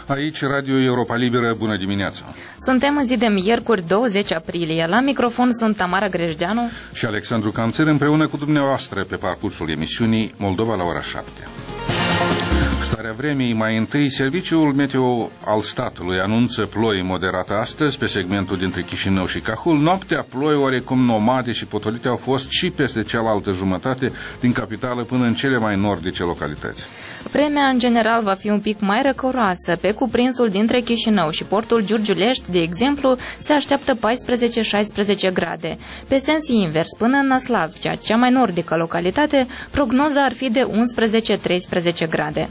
Aici, Radio Europa Liberă, bună dimineața! Suntem în zi de miercuri, 20 aprilie. La microfon sunt Tamara Grejdeanu și Alexandru Canțer, împreună cu dumneavoastră pe parcursul emisiunii Moldova la ora 7. Starea vremii, mai întâi, Serviciul Meteo al statului anunță ploi moderate astăzi pe segmentul dintre Chișinău și Cahul. Noaptea ploi oarecum nomade și potolite au fost și peste cealaltă jumătate din capitală până în cele mai nordice localități. Vremea, în general, va fi un pic mai răcoroasă. Pe cuprinsul dintre Chișinău și portul Giurgiulești, de exemplu, se așteaptă 14-16 grade. Pe sens invers, până în Năslavcea, cea mai nordică localitate, prognoza ar fi de 11-13 grade.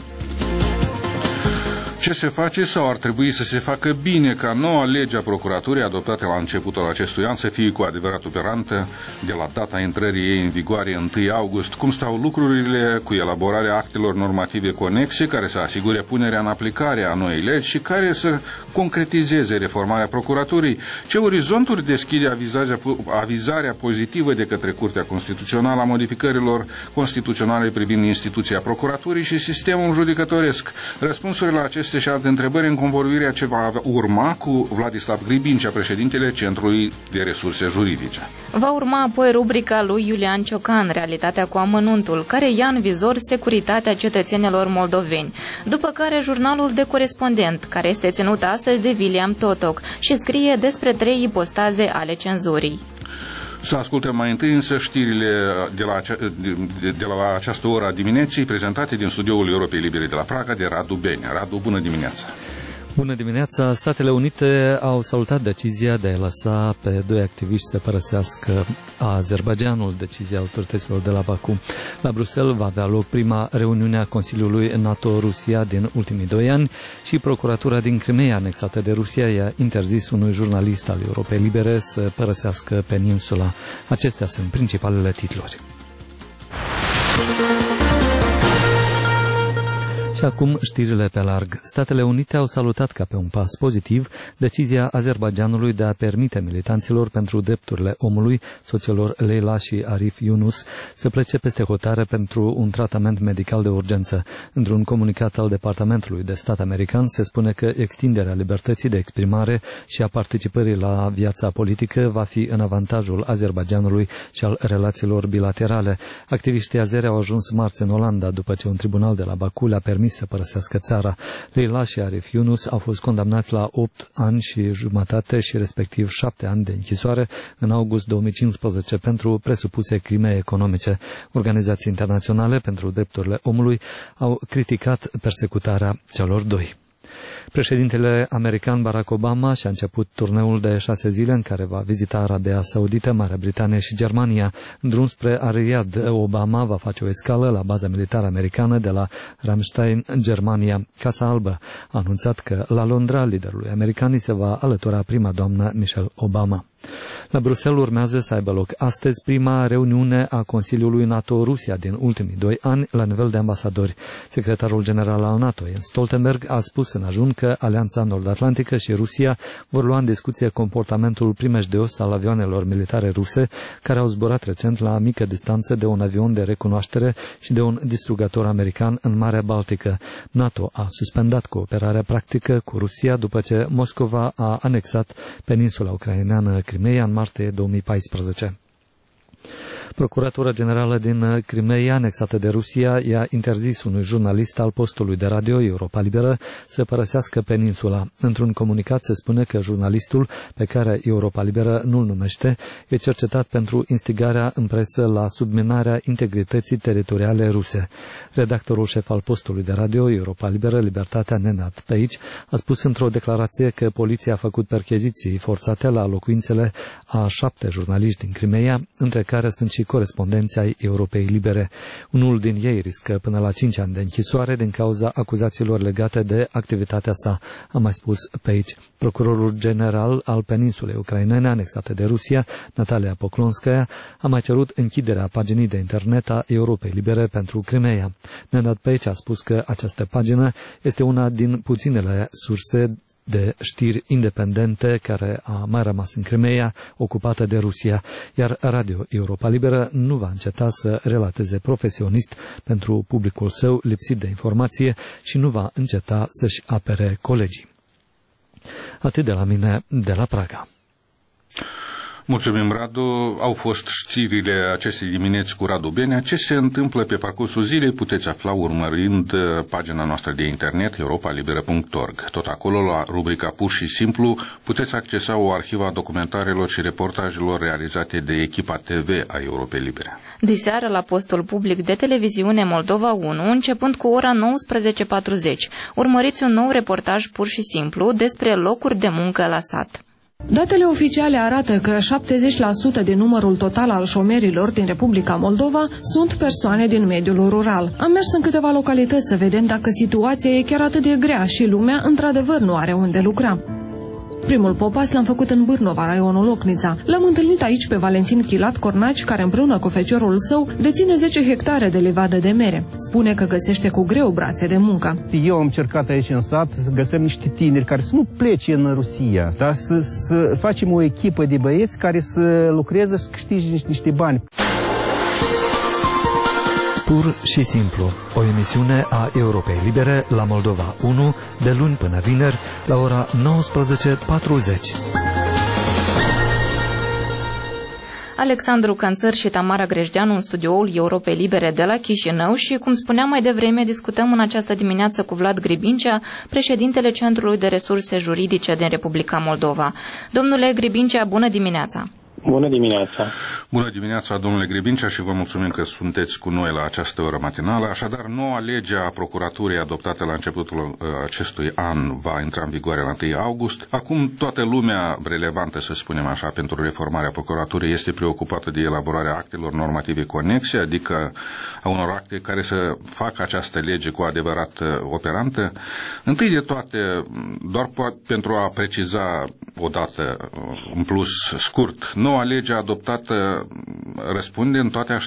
Ce se face sau ar trebui să se facă bine ca noua lege a procuraturii adoptată la începutul acestui an să fie cu adevărat operantă de la data intrării ei în vigoare 1 august? Cum stau lucrurile cu elaborarea actelor normative conexe care să asigure punerea în aplicare a noii legi și care să concretizeze reformarea procuraturii? Ce orizonturi deschide avizarea pozitivă de către Curtea Constituțională a modificărilor constituționale privind instituția procuraturii și sistemul judecătoresc? Răspunsurile la aceste și alte întrebări în convorbirea ce va urma cu Vladislav Gribincea, președintele Centrului de Resurse Juridice. Va urma apoi rubrica lui Iulian Ciocan, Realitatea cu amănuntul, care ia în vizor securitatea cetățenilor moldoveni. După care jurnalul de corespondent, care este ținut astăzi de William Totoc și scrie despre 3 ipostaze ale cenzurii. Să ascultăm mai întâi însă știrile de la această oră a dimineții, prezentate din studioul Europei Libere de la Praga de Radu Benea. Radu, bună dimineața! Bună dimineața! Statele Unite au salutat decizia de a lăsa pe 2 activiști să părăsească Azerbaidjanul, decizia autorităților de la Baku. La Bruxelles va avea loc prima reuniune a Consiliului NATO-Rusia din ultimii 2 ani și Procuratura din Crimea, anexată de Rusia, i-a interzis unui jurnalist al Europei Libere să părăsească peninsula. Acestea sunt principalele titluri. Și acum știrile pe larg. Statele Unite au salutat ca pe un pas pozitiv decizia Azerbaidjanului de a permite militanților pentru drepturile omului, soților Leila și Arif Yunus, să plece peste hotare pentru un tratament medical de urgență. Într-un comunicat al Departamentului de Stat american se spune că extinderea libertății de exprimare și a participării la viața politică va fi în avantajul Azerbaidjanului și al relațiilor bilaterale. Activiștii azeri au ajuns marți în Olanda după ce un tribunal de la Baku le-a permis să părăsească țara. Leila și Arif Yunus au fost condamnați la 8 ani și jumătate și respectiv 7 ani de închisoare în august 2015 pentru presupuse crime economice. Organizații internaționale pentru drepturile omului au criticat persecutarea celor 2. Președintele american Barack Obama și-a început turneul de 6 zile în care va vizita Arabia Saudită, Marea Britanie și Germania. În drum spre Riyadh, Obama va face o escală la baza militară americană de la Ramstein, Germania. Casa Albă a anunțat că la Londra liderului american se va alătura prima doamnă Michelle Obama. La Bruxelles urmează să aibă loc astăzi prima reuniune a Consiliului NATO-Rusia din ultimii 2 ani la nivel de ambasadori. Secretarul general al NATO, Jens Stoltenberg, a spus în ajun că Alianța Nord-Atlantică și Rusia vor lua în discuție comportamentul primejdios al avioanelor militare ruse care au zburat recent la mică distanță de un avion de recunoaștere și de un distrugător american în Marea Baltică. NATO a suspendat cooperarea practică cu Rusia după ce Moscova a anexat peninsula ucraineană Crimea în martie 2014. Procuratura Generală din Crimea, anexată de Rusia, i-a interzis unui jurnalist al postului de radio Europa Liberă să părăsească peninsula. Într-un comunicat se spune că jurnalistul, pe care Europa Liberă nu-l numește, e cercetat pentru instigarea în presă la subminarea integrității teritoriale ruse. Redactorul șef al postului de radio Europa Liberă, Libertatea Nenad Peici, a spus într-o declarație că poliția a făcut percheziții forțate la locuințele a 7 jurnaliști din Crimea, între care sunt și corespondenți ai Europei Libere. Unul din ei riscă până la 5 ani de închisoare din cauza acuzațiilor legate de activitatea sa, a mai spus pe aici. Procurorul general al peninsulei ucrainene anexate de Rusia, Natalia Poklonskaya, a mai cerut închiderea paginii de internet a Europei Libere pentru Crimea. Nenad Peici a spus că această pagină este una din puținele surse de știri independente care a mai rămas în Crimeea, ocupată de Rusia, iar Radio Europa Liberă nu va înceta să relateze profesionist pentru publicul său lipsit de informație și nu va înceta să-și apere colegii. Atât de la mine, de la Praga. Mulțumim, Radu. Au fost știrile acestei dimineți cu Radu Benea. Ce se întâmplă pe parcursul zilei puteți afla urmărind pagina noastră de internet europalibera.org. Tot acolo, la rubrica Pur și Simplu, puteți accesa o arhivă a documentarelor și reportajelor realizate de echipa TV a Europei Libere. Diseară la postul public de televiziune Moldova 1, începând cu ora 19:40, urmăriți un nou reportaj Pur și Simplu despre locuri de muncă la sat. Datele oficiale arată că 70% din numărul total al șomerilor din Republica Moldova sunt persoane din mediul rural. Am mers în câteva localități să vedem dacă situația e chiar atât de grea și lumea într-adevăr nu are unde lucra. Primul popas l-am făcut în Bârnova, raionul Ocnița. L-am întâlnit aici pe Valentin Chilat Cornaci, care împreună cu feciorul său deține 10 hectare de livadă de mere. Spune că găsește cu greu brațe de muncă. Eu am încercat aici în sat să găsim niște tineri care să nu plece în Rusia, dar să facem o echipă de băieți care să lucreze și să câștige niște bani. Pur și Simplu, o emisiune a Europei Libere la Moldova 1, de luni până vineri, la ora 19:40. Alexandru Canțăr și Tamara Grejdeanu în studioul Europei Libere de la Chișinău și, cum spuneam mai devreme, discutăm în această dimineață cu Vlad Gribincea, președintele Centrului de Resurse Juridice din Republica Moldova. Domnule Gribincea, bună dimineața! Bună dimineața! Bună dimineața, domnule Gribincea, și vă mulțumim că sunteți cu noi la această oră matinală. Așadar, noua lege a Procuraturii adoptată la începutul acestui an va intra în vigoare la 1 august. Acum toată lumea relevantă, să spunem așa, pentru reformarea Procuraturii este preocupată de elaborarea actelor normative conexe, adică a unor acte care să facă această lege cu adevărat operantă. Întâi de toate, doar pentru a preciza odată, în plus scurt, noua lege adoptată răspunde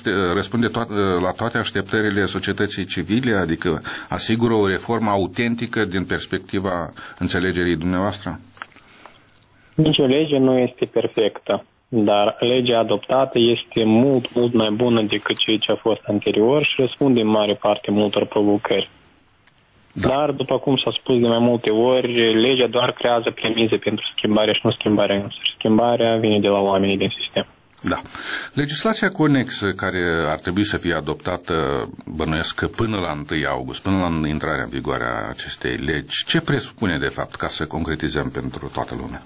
la toate așteptările societății civile, adică asigură o reformă autentică din perspectiva înțelegerii dumneavoastră? Nici o lege nu este perfectă, dar legea adoptată este mult mai bună decât ce a fost anterior și răspunde în mare parte multor provocări. Da. Dar, după cum s-a spus de mai multe ori, legea doar creează premize pentru schimbare și nu schimbarea însăși. Schimbarea vine de la oamenii din sistem. Da. Legislația conexă care ar trebui să fie adoptată, bănuiesc că până la 1 august, până la intrarea în vigoare a acestei legi, ce presupune de fapt, ca să concretizăm pentru toată lumea?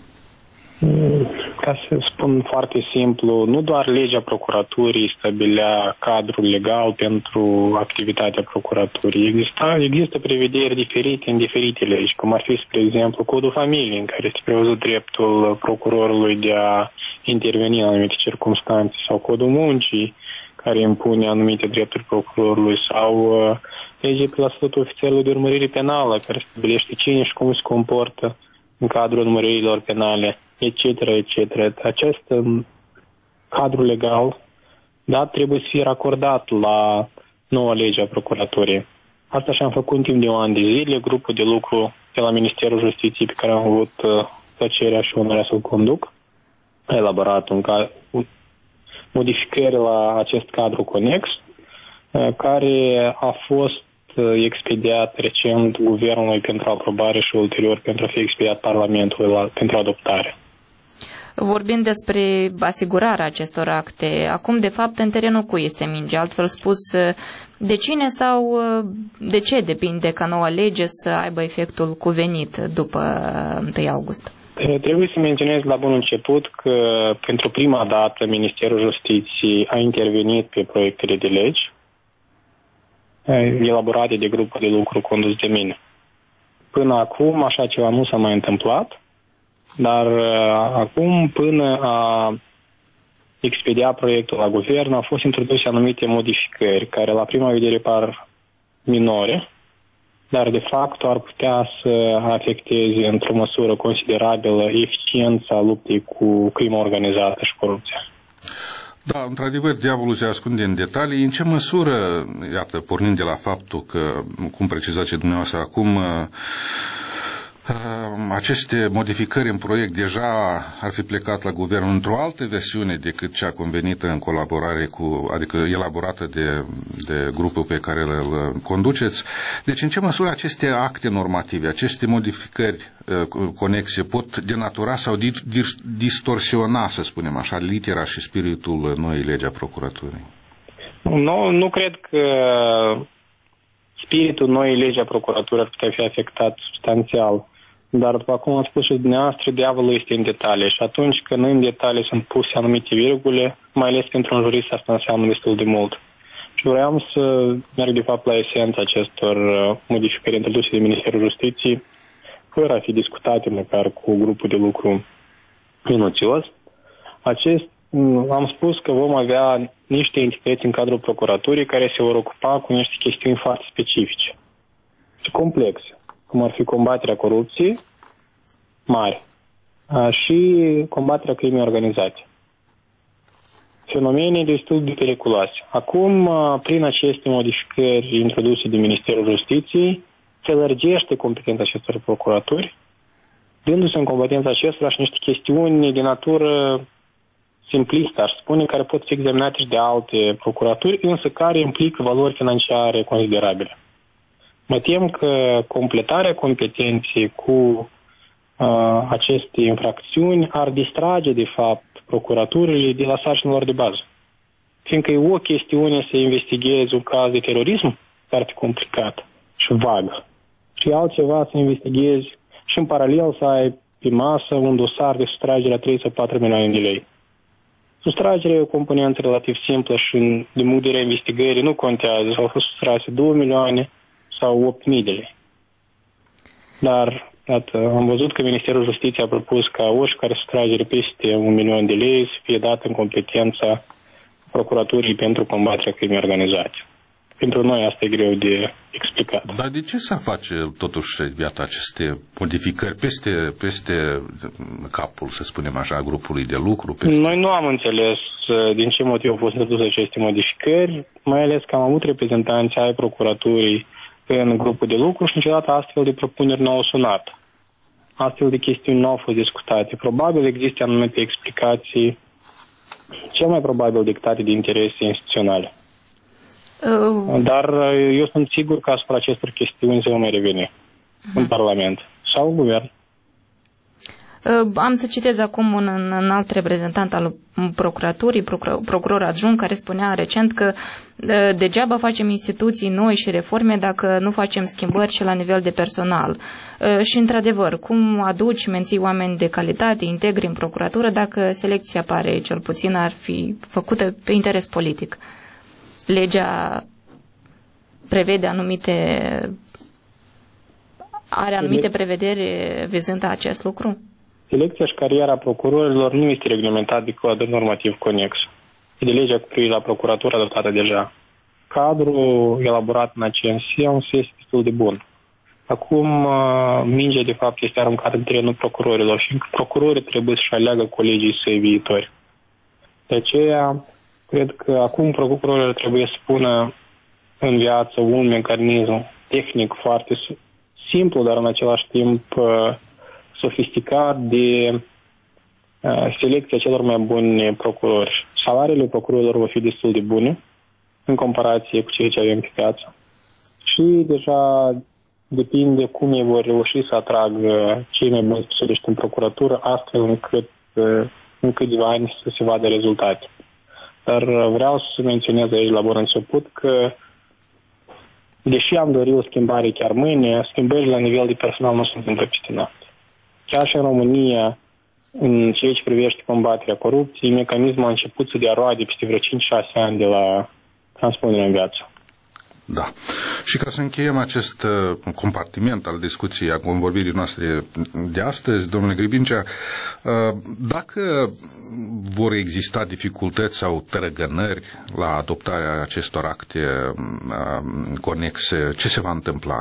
Ca să spun foarte simplu, nu doar legea procuraturii stabilea cadrul legal pentru activitatea procuraturii. Există prevederi diferite în diferite legi, cum ar fi, spre exemplu, Codul Familiei, în care este prevăzut dreptul procurorului de a interveni în anumite circunstanțe, sau Codul Muncii, care impune anumite drepturi procurorului, sau legea pe la statutul ofițerului de urmărire penală, care stabilește cine și cum se comportă în cadrul urmăririlor penale, etc., etc. Acest cadru legal, da, trebuie să fie racordat la noua lege a Procuraturii. Asta și-am făcut în timp de un an de zile, grupul de lucru de la Ministerul Justiției, pe care am avut plăcerea și onoarea să-l conduc, a elaborat modificări la acest cadru conex, care a fost expediat recent guvernului pentru aprobare și ulterior pentru a fi expediat Parlamentului pentru adoptare. Vorbind despre asigurarea acestor acte, acum de fapt în terenul cui este mingea? Altfel spus, de cine sau de ce depinde ca noua lege să aibă efectul cuvenit după 1 august? Trebuie să menționez la bun început că pentru prima dată Ministerul Justiției a intervenit pe proiectele de legi elaborate de grupul de lucru condus de mine. Până acum așa ceva nu s-a mai întâmplat, dar acum, până a expedia proiectul la guvern, au fost introduse anumite modificări care la prima vedere par minore, dar de fapt ar putea să afecteze într-o măsură considerabilă eficiența luptei cu crima organizată și corupția. Da, într-adevăr, diavolul se ascunde în detalii. În ce măsură, iată, pornind de la faptul că, cum precizați dumneavoastră acum, Aceste modificări în proiect deja ar fi plecat la guvern într-o altă versiune decât cea convenită în colaborare adică elaborată de grupul pe care îl conduceți. Deci în ce măsură aceste acte normative, aceste modificări conexe pot denatura sau distorsiona, să spunem așa, litera și spiritul noii legi a procuraturii? Nu cred că spiritul noii legi a procuraturii ar putea fi afectat substanțial. Dar, după cum am spus și dumneavoastră, diavolul este în detalii. Și atunci când în detalii sunt puse anumite virgule, mai ales pentru un jurist, asta înseamnă destul de mult. Și vreau să merg, de fapt, la esența acestor modificări introduse de Ministerul Justiției, fără a fi discutate măcar cu grupul de lucru minuțios. Am spus că vom avea niște entități în cadrul procuraturii care se vor ocupa cu niște chestiuni foarte specifice și complexe, cum ar fi combaterea corupției mari și combaterea crimei organizate. Fenomene destul de periculoase. Acum, prin aceste modificări introduse de Ministerul Justiției, se lărgește competența acestor procuraturi, dându-se în competența acestora și niște chestiuni de natură simplistă, aș spune, care pot fi examinate și de alte procuraturi, însă care implică valori financiare considerabile. Mă tem că completarea competenței cu aceste infracțiuni ar distrage, de fapt, procuraturile de la sarcinile lor de bază. Fiindcă e o chestiune să investighezi un caz de terorism, foarte complicat și vag, și altceva să investighezi și în paralel să ai pe masă un dosar de sustragere a 3 sau 4 milioane de lei. Sustragerea e o componentă relativ simplă și din punct de vedere investigării nu contează să au fost sustrase 2 milioane sau 8.000 de lei. Dar, iată, am văzut că Ministerul Justiției a propus ca oricare sustragere peste 1 milion de lei să fie dată în competența Procuraturii pentru combaterea crimei organizate. Pentru noi asta e greu de explicat. Dar de ce să face totuși, iată, aceste modificări peste capul, să spunem așa, grupului de lucru? Noi nu am înțeles din ce motiv au fost introduse aceste modificări, mai ales că am avut reprezentanți ai procuraturii în grupul de lucru și niciodată astfel de propuneri nu au sunat. Astfel de chestiuni nu au fost discutate. Probabil există anumite explicații, cel mai probabil dictate de interese instituționale. Dar eu sunt sigur că asupra acestor chestiuni se va mai reveni în Parlament sau în Guvern. Am să citez acum un alt reprezentant al procuraturii, procuror adjunct, care spunea recent că degeaba facem instituții noi și reforme dacă nu facem schimbări și la nivel de personal. Și într-adevăr, cum aduci, menții oameni de calitate, integri în procuratură, dacă selecția pare, cel puțin, ar fi făcută pe interes politic? Legea prevede are anumite prevederi vizând acest lucru? Selecția și cariera procurorilor nu este reglementată de cadrul normativ conex. E de legea cu privire la procuratură adoptată deja. Cadrul elaborat în acest sens este destul de bun. Acum, mingea de fapt este aruncată în terenul procurorilor și procurorii trebuie să-și aleagă colegii săi viitori. De aceea, cred că acum procurorii trebuie să pună în viață un mecanism tehnic foarte simplu, dar în același timp sofisticat de selecția celor mai buni procurori. Salariile procurorilor vor fi destul de bune în comparație cu ceea ce avem pe piață. Și deja depinde cum ei vor reuși să atragă cei mai buni specialiști în procuratură, astfel încât în câțiva ani să se vadă rezultate. Dar vreau să menționez aici la bun început că, deși am dorit o schimbare chiar mâine, schimbările la nivel de personal nu se întâmplă peste noapte. Chiar și în România, în ceea ce privește combaterea corupției, mecanismul a început să dea roade peste vreo 5-6 ani de la transpunerea în viață. Da. Și ca să încheiem acest compartiment al discuției, a convorbirii noastre de astăzi, domnule Gribincea, dacă vor exista dificultăți sau tărăgănări la adoptarea acestor acte conexe, ce se va întâmpla?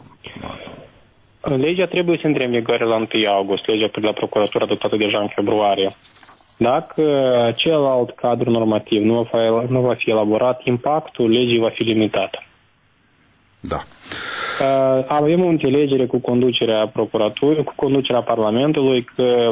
Legea trebuie să intre în vigoare la 1 august, legea pe la procuratură adoptată deja în februarie. Dacă celălalt cadru normativ nu va fi elaborat, impactul legii va fi limitat. Da. Avem o înțelegere cu conducerea procuraturii, cu conducerea Parlamentului, că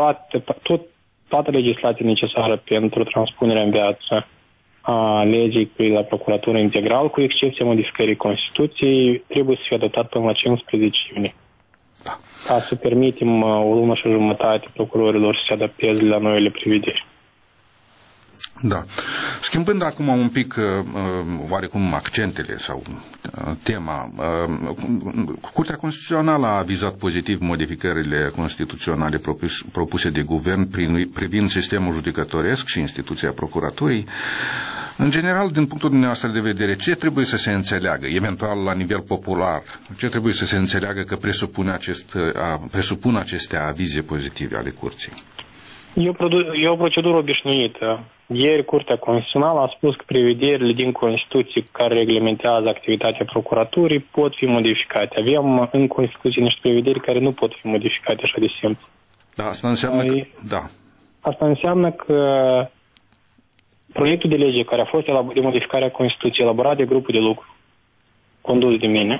toată legislația necesară pentru transpunerea în viață a legii la procuratură integral, cu excepția modificării Constituției, trebuie să fie adoptat până la 15 iunie. Ca să permitem o lună și jumătate procurorilor să se adapteze la noile prevederi. Da. Schimbând acum un pic oarecum accentele sau tema, Curtea Constituțională a avizat pozitiv modificările constituționale propuse de guvern privind sistemul judecătoresc și instituția procuraturii. În general, din punctul dumneavoastră de vedere, ce trebuie să se înțeleagă, eventual la nivel popular, ce trebuie să se înțeleagă că presupun aceste avize pozitive ale Curții? E o procedură obișnuită. Ieri, Curtea Constituțională a spus că prevederile din Constituție care reglementează activitatea procuraturii pot fi modificate. Avem în Constituție niște prevederi care nu pot fi modificate așa de simplu. Da, asta înseamnă că... Da. Asta înseamnă că proiectul de lege care a fost de modificare a Constituției elaborat de grupul de lucru condus de mine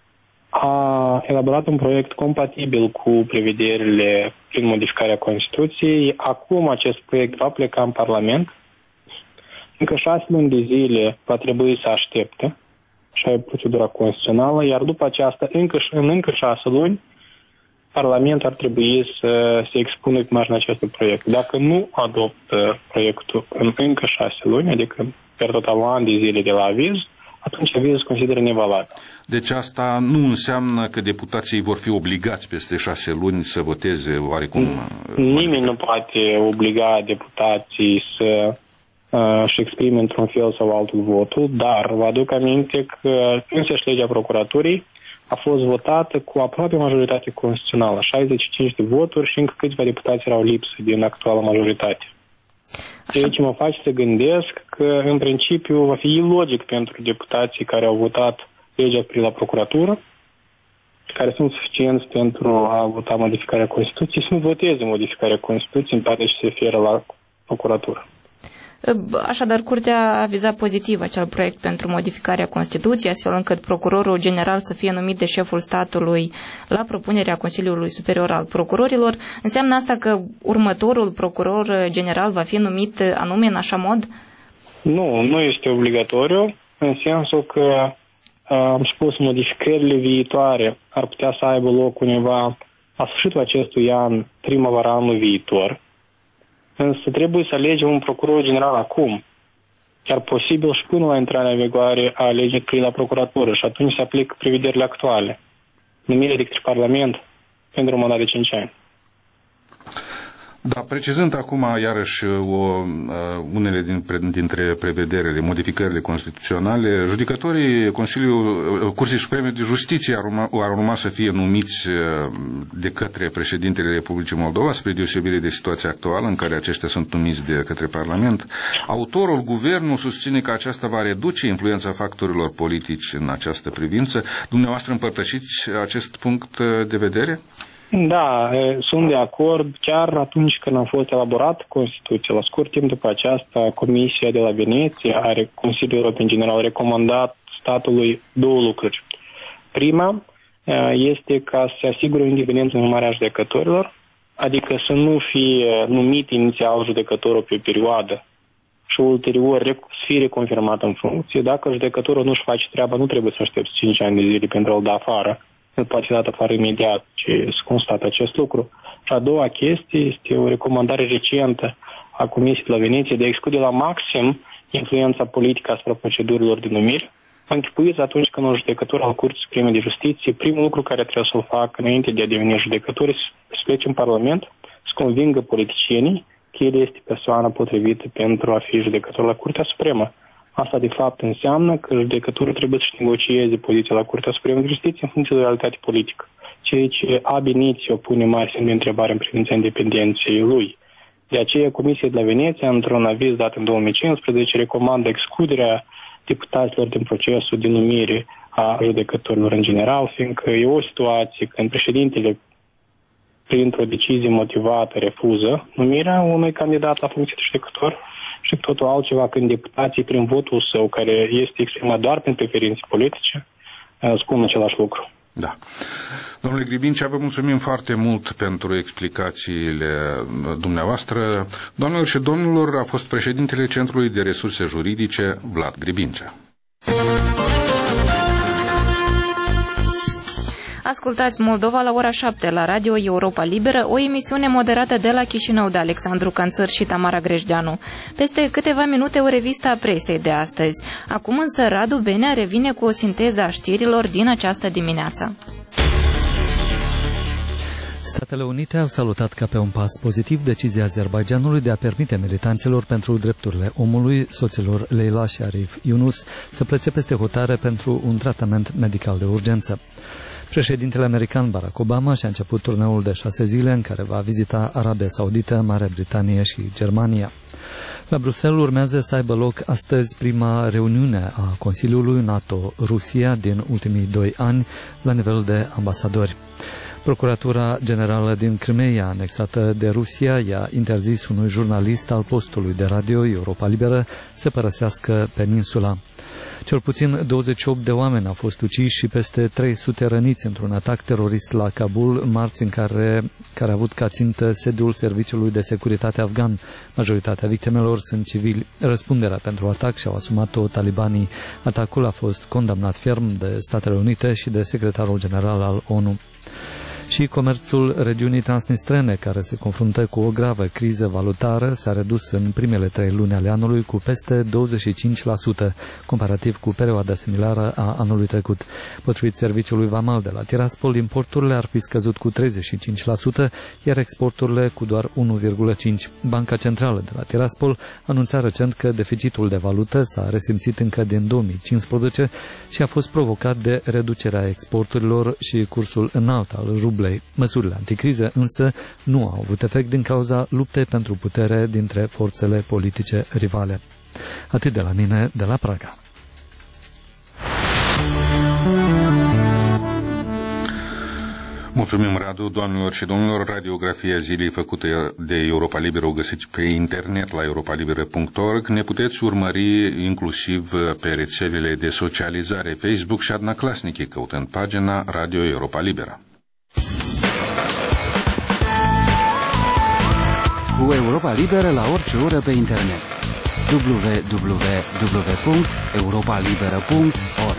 a elaborat un proiect compatibil cu prevederile prin modificarea Constituției. Acum acest proiect va pleca în Parlament. Încă 6 luni de zile va trebui să aștepte. Așa e procedura constituțională. Iar după aceasta, încă 6 luni, Parlamentul ar trebui să se expună pe marginea acestui proiect. Dacă nu adoptă proiectul în încă 6 luni, adică per total un an de zile de la aviz, atunci avizul se consideră nevalabil. Deci asta nu înseamnă că deputații vor fi obligați peste 6 luni să voteze oarecum... Nimeni nu poate obliga deputații să își exprime într-un fel sau altul votul, dar vă aduc aminte că însăși legea procuraturii a fost votată cu aproape majoritate constituțională, 65 de voturi și încă câțiva deputați erau lipsă din actuala majoritate. Ceea ce mă face să gândesc că, în principiu, va fi ilogic pentru deputații care au votat legea prin la procuratură, care sunt suficienți pentru a vota modificarea Constituției, să nu voteze modificarea Constituției în partea ce se referă la procuratură. Așadar, Curtea a avizat pozitiv acel proiect pentru modificarea Constituției, astfel încât procurorul general să fie numit de șeful statului la propunerea Consiliului Superior al Procurorilor. Înseamnă asta că următorul procuror general va fi numit anume în așa mod? Nu este obligatoriu, în sensul că, am spus, modificările viitoare ar putea să aibă loc undeva la sfârșitul acestui an, primăvara anului viitor. Însă trebuie să alegem un procuror general acum, chiar posibil și până la intrarea în vigoare a legii prin la procuratură, și atunci se aplică prevederile actuale, numirea de către Parlament pentru un mandat de 5 ani. Da, precizând acum iarăși unele dintre prevederile, modificările constituționale, judecătorii Curții Supreme de Justiție ar urma să fie numiți de către președintele Republicii Moldova, spre deosebire de situația actuală în care aceștia sunt numiți de către Parlament. Autorul, guvernul, susține că aceasta va reduce influența factorilor politici în această privință. Dumneavoastră împărtășiți acest punct de vedere? Da, sunt de acord. Chiar atunci când a fost elaborat Constituția, la scurt timp după aceasta, Comisia de la Veneția, Consiliul European General, a recomandat statului 2 lucruri. Prima este ca să se asigure o independență în numarea judecătorilor, adică să nu fie numit inițial judecătorul pe o perioadă și ulterior să fie reconfirmat în funcție. Dacă judecătorul nu-și face treaba, nu trebuie să aștepți 5 ani de zile pentru a-l da afară. El poate fi dat afară imediat ce se constată acest lucru. Și a doua chestie este o recomandare recentă a Comisiei de la Veneția de a exclude la maxim influența politică asupra procedurilor de numire. Închipuiți atunci când un judecător al Curții Supreme de Justiție, primul lucru care trebuie să-l facă înainte de a deveni judecător este să plece în Parlament, să convingă politicienii că el este persoana potrivită pentru a fi judecător la Curtea Supremă. Asta, de fapt, înseamnă că judecătorul trebuie să-și negocieze poziția la Curtea Supremă de Justiție în funcție de realitate politică, ceea ce ab initio pune mari semne de întrebare în privința independenței lui. De aceea, Comisia de la Veneția, într-un aviz dat în 2015, recomandă excluderea deputaților din procesul de numire a judecătorilor în general, fiindcă e o situație când președintele, printr-o decizie motivată, refuză numirea unui candidat la funcție de judecător, și totul altceva când deputații, prin votul său, care este exprimat doar prin preferințe politice, spun același lucru. Da. Domnule Gribincea, vă mulțumim foarte mult pentru explicațiile dumneavoastră. Doamnelor și domnilor, a fost președintele Centrului de Resurse Juridice, Vlad Gribincea. Ascultați Moldova la ora 7 la Radio Europa Liberă, o emisiune moderată de la Chișinău de Alexandru Canțăr și Tamara Grejdeanu. Peste câteva minute o revistă a presei de astăzi. Acum însă Radu Benea revine cu o sinteză a știrilor din această dimineață. Statele Unite au salutat ca pe un pas pozitiv decizia Azerbaidjanului de a permite militanților pentru drepturile omului, soților Leila și Arif Yunus, să plece peste hotare pentru un tratament medical de urgență. Președintele american Barack Obama și-a început turneul de 6 zile în care va vizita Arabia Saudită, Marea Britanie și Germania. La Bruxelles urmează să aibă loc astăzi prima reuniune a Consiliului NATO-Rusia din ultimii 2 ani la nivel de ambasadori. Procuratura Generală din Crimeea, anexată de Rusia, i-a interzis unui jurnalist al postului de radio Europa Liberă să părăsească peninsula. Cel puțin 28 de oameni au fost uciși și peste 300 răniți într-un atac terorist la Kabul, marți, în care a avut ca țintă sediul Serviciului de Securitate afgan. Majoritatea victimelor sunt civili. Răspunderea pentru atac și-au asumat-o talibanii. Atacul a fost condamnat ferm de Statele Unite și de secretarul general al ONU. Și comerțul regiunii transnistrene, care se confruntă cu o gravă criză valutară, s-a redus în primele 3 luni ale anului cu peste 25%, comparativ cu perioada similară a anului trecut. Potrivit serviciului vamal de la Tiraspol, importurile ar fi scăzut cu 35%, iar exporturile cu doar 1,5%. Banca Centrală de la Tiraspol anunța recent că deficitul de valută s-a resimțit încă din 2015 și a fost provocat de reducerea exporturilor și cursul înalt al rublei. Măsurile anticriză însă nu au avut efect din cauza luptei pentru putere dintre forțele politice rivale. Atât de la mine, de la Praga. Mulțumim, Radu. Doamnelor și domnilor, radiografia zilei făcută de Europa Liberă o găsiți pe internet la europalibera.org. Ne puteți urmări inclusiv pe rețelele de socializare Facebook și Adnaclasnici, căutând pagina Radio Europa Liberă. Cu Europa Liberă la orice oră pe internet. www.europalibera.org.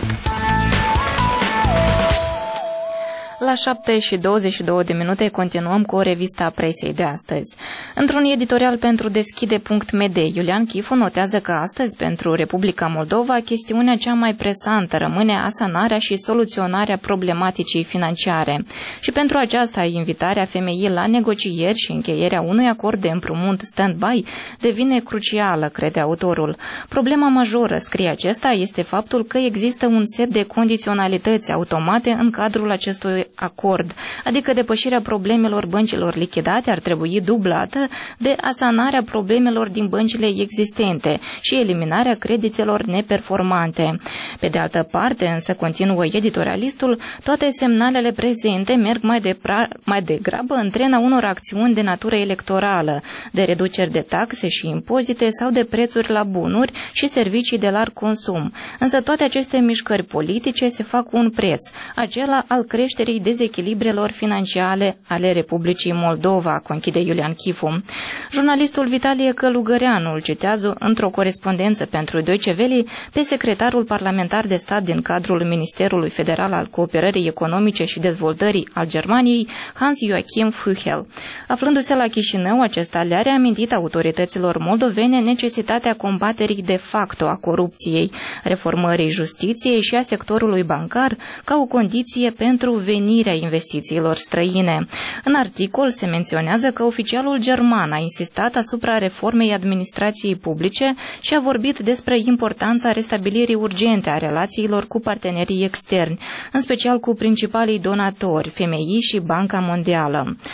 La 7:22 continuăm cu o revistă a presei de astăzi. Într-un editorial pentru Deschide.md, Iulian Chifu notează că astăzi, pentru Republica Moldova, chestiunea cea mai presantă rămâne asanarea și soluționarea problematicii financiare. Și pentru aceasta, invitarea FMI la negocieri și încheierea unui acord de împrumut stand-by devine crucială, crede autorul. Problema majoră, scrie acesta, este faptul că există un set de condiționalități automate în cadrul acestui acord, adică depășirea problemelor băncilor lichidate ar trebui dublată de asanarea problemelor din băncile existente și eliminarea creditelor neperformante. Pe de altă parte, însă, continuă editorialistul, toate semnalele prezente merg mai degrabă în trena unor acțiuni de natură electorală, de reduceri de taxe și impozite sau de prețuri la bunuri și servicii de larg consum. Însă toate aceste mișcări politice se fac cu un preț, acela al creșterii dezechilibrelor financiare ale Republicii Moldova, conchide Iulian Chifu. Jurnalistul Vitalie Călugăreanu îl citează într-o corespondență pentru Deutsche Welle pe secretarul parlamentar de stat din cadrul Ministerului Federal al Cooperării Economice și Dezvoltării al Germaniei, Hans-Joachim Füchel. Aflându-se la Chișinău, acesta le-a reamintit autorităților moldovene necesitatea combaterii de facto a corupției, reformării justiției și a sectorului bancar ca o condiție pentru venirea investițiilor străine. În articol se menționează că oficialul german a insistat asupra reformei administrației publice și a vorbit despre importanța restabilirii urgente a relațiilor cu partenerii externi, în special cu principalii donatori, FMI și Banca Mondială.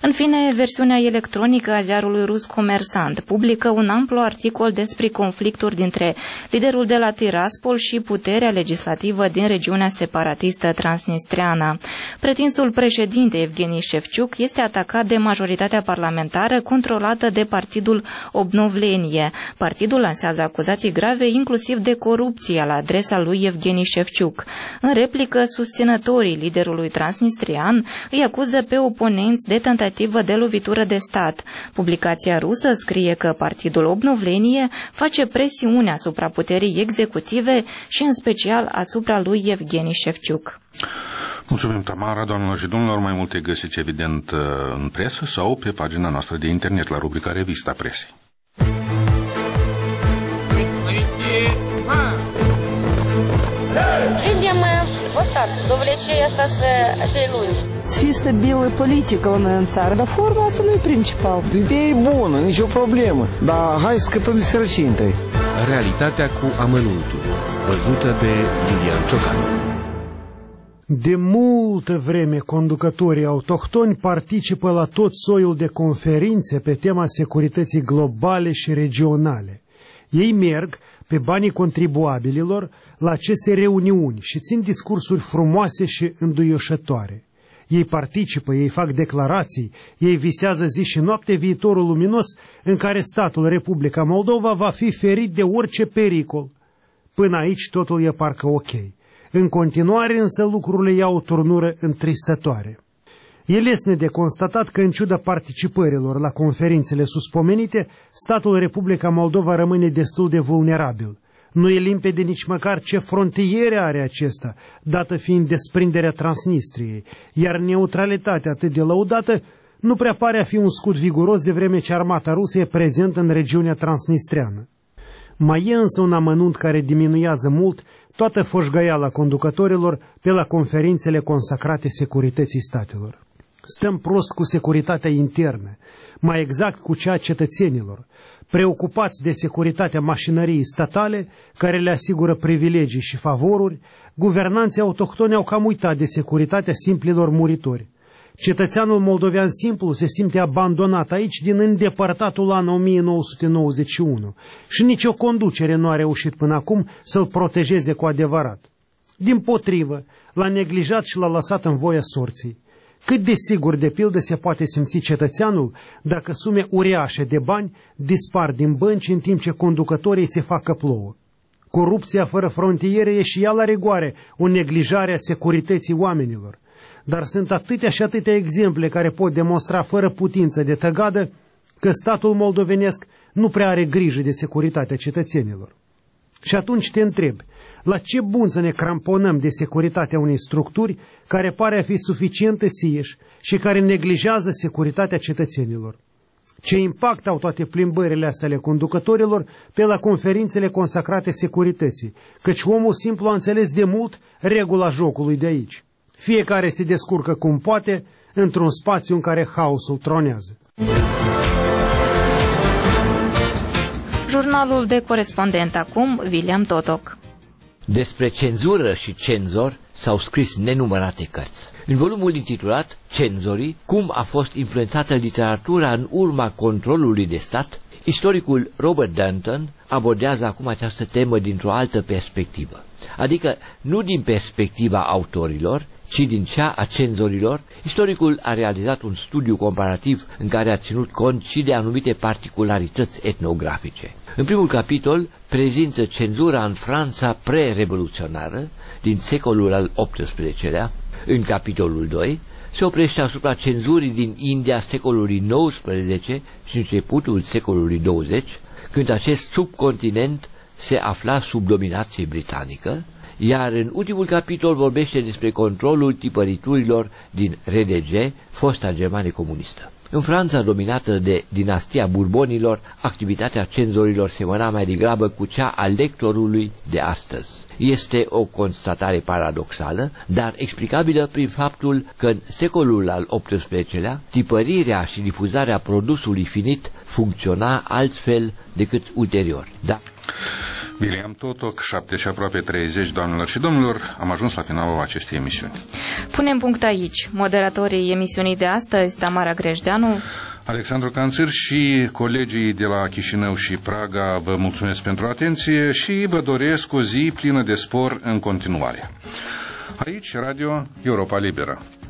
În fine, versiunea electronică a ziarului rus Comersant publică un amplu articol despre conflicturi dintre liderul de la Tiraspol și puterea legislativă din regiunea separatistă transnistreană. Pretinsul președinte Evgeni Șefciuc este atacat de majoritatea parlamentară controlată de partidul Obnovlenie. Partidul lansează acuzații grave, inclusiv de corupție la adresa lui Evgeni Șefciuc. În replică, susținătorii liderului transnistrian îi acuză pe oponenți de tentativă de lovitură de stat. Publicația rusă scrie că partidul Obnovlenie face presiune asupra puterii executive și în special asupra lui Evgeni Șefciuc. Mulțumim, Tamara. Doamnelor și domnilor, mai multe găsiți evident în presă sau pe pagina noastră de internet la rubrica Revista Presei. Видимо, вот так, до влечения шеи lungi. Чисто белая политика у noi în țară, dar forma asta nu e principal. Ideea e bună, nicio problemă, dar hai să scăpăm de sărăcie întâi. Realitatea cu amănuntul, văzută de Lilian Ciocan. De multă vreme, conducătorii autohtoni participă la tot soiul de conferințe pe tema securității globale și regionale. Ei merg pe banii contribuabililor la aceste reuniuni și țin discursuri frumoase și înduioșătoare. Ei participă, ei fac declarații, ei visează zi și noapte viitorul luminos în care statul Republica Moldova va fi ferit de orice pericol. Până aici totul e parcă ok. În continuare însă lucrurile iau o turnură întristătoare. E lesne de constatat că în ciuda participărilor la conferințele suspomenite, statul Republica Moldova rămâne destul de vulnerabil. Nu e limpede nici măcar ce frontiere are acesta, dată fiind desprinderea Transnistriei, iar neutralitatea atât de lăudată nu prea pare a fi un scut viguros de vreme ce armata rusă e prezentă în regiunea transnistreană. Mai e însă un amănunt care diminuează mult toată foșgăiala conducătorilor pe la conferințele consacrate securității statelor. Stăm prost cu securitatea internă, mai exact cu cea a cetățenilor, preocupați de securitatea mașinăriei statale, care le asigură privilegii și favoruri, guvernanții autohtoni au cam uitat de securitatea simplilor muritori. Cetățeanul moldovean simplu se simte abandonat aici din îndepărtatul an 1991 și nicio conducere nu a reușit până acum să-l protejeze cu adevărat. Dimpotrivă, l-a neglijat și l-a lăsat în voia sorții. Cât de sigur, de pildă, se poate simți cetățeanul dacă sume uriașe de bani dispar din bănci în timp ce conducătorii se fac că plouă? Corupția fără frontiere e și ea la rigoare o neglijare a securității oamenilor. Dar sunt atâtea și atâtea exemple care pot demonstra fără putință de tăgadă că statul moldovenesc nu prea are grijă de securitatea cetățenilor. Și atunci te întreb, la ce bun să ne cramponăm de securitatea unei structuri care pare a fi suficientă sieși și care neglijează securitatea cetățenilor? Ce impact au toate plimbările astea ale conducătorilor pe la conferințele consacrate securității, căci omul simplu a înțeles de mult regula jocului de aici. Fiecare se descurcă cum poate într-un spațiu în care haosul tronează. Jurnalul de corespondent acum, William Totoc. Despre cenzură și cenzor s-au scris nenumărate cărți. În volumul intitulat Cenzorii, cum a fost influențată literatura în urma controlului de stat, istoricul Robert Danton abordează acum această temă dintr-o altă perspectivă. Adică nu din perspectiva autorilor, ci din cea a cenzorilor. Istoricul a realizat un studiu comparativ în care a ținut cont și de anumite particularități etnografice. În primul capitol prezintă cenzura în Franța pre-revoluționară din secolul al XVIII-lea. În capitolul 2 se oprește asupra cenzurii din India secolului XIX și începutul secolului XX, când acest subcontinent se afla sub dominație britanică, iar în ultimul capitol vorbește despre controlul tipăriturilor din RDG, fosta Germanie comunistă. În Franța, dominată de dinastia Burbonilor, activitatea cenzorilor semăna mai degrabă cu cea a lectorului de astăzi. Este o constatare paradoxală, dar explicabilă prin faptul că în secolul al XVIII-lea, tipărirea și difuzarea produsului finit funcționa altfel decât ulterior. Da. William Totoc, 7 și aproape 30, doamnelor și domnilor, am ajuns la finalul acestei emisiuni. Punem punct aici. Moderatorii emisiunii de astăzi, Tamara Grejdeanu, Alexandru Canțir și colegii de la Chișinău și Praga vă mulțumesc pentru atenție și vă doresc o zi plină de spor în continuare. Aici, Radio Europa Liberă.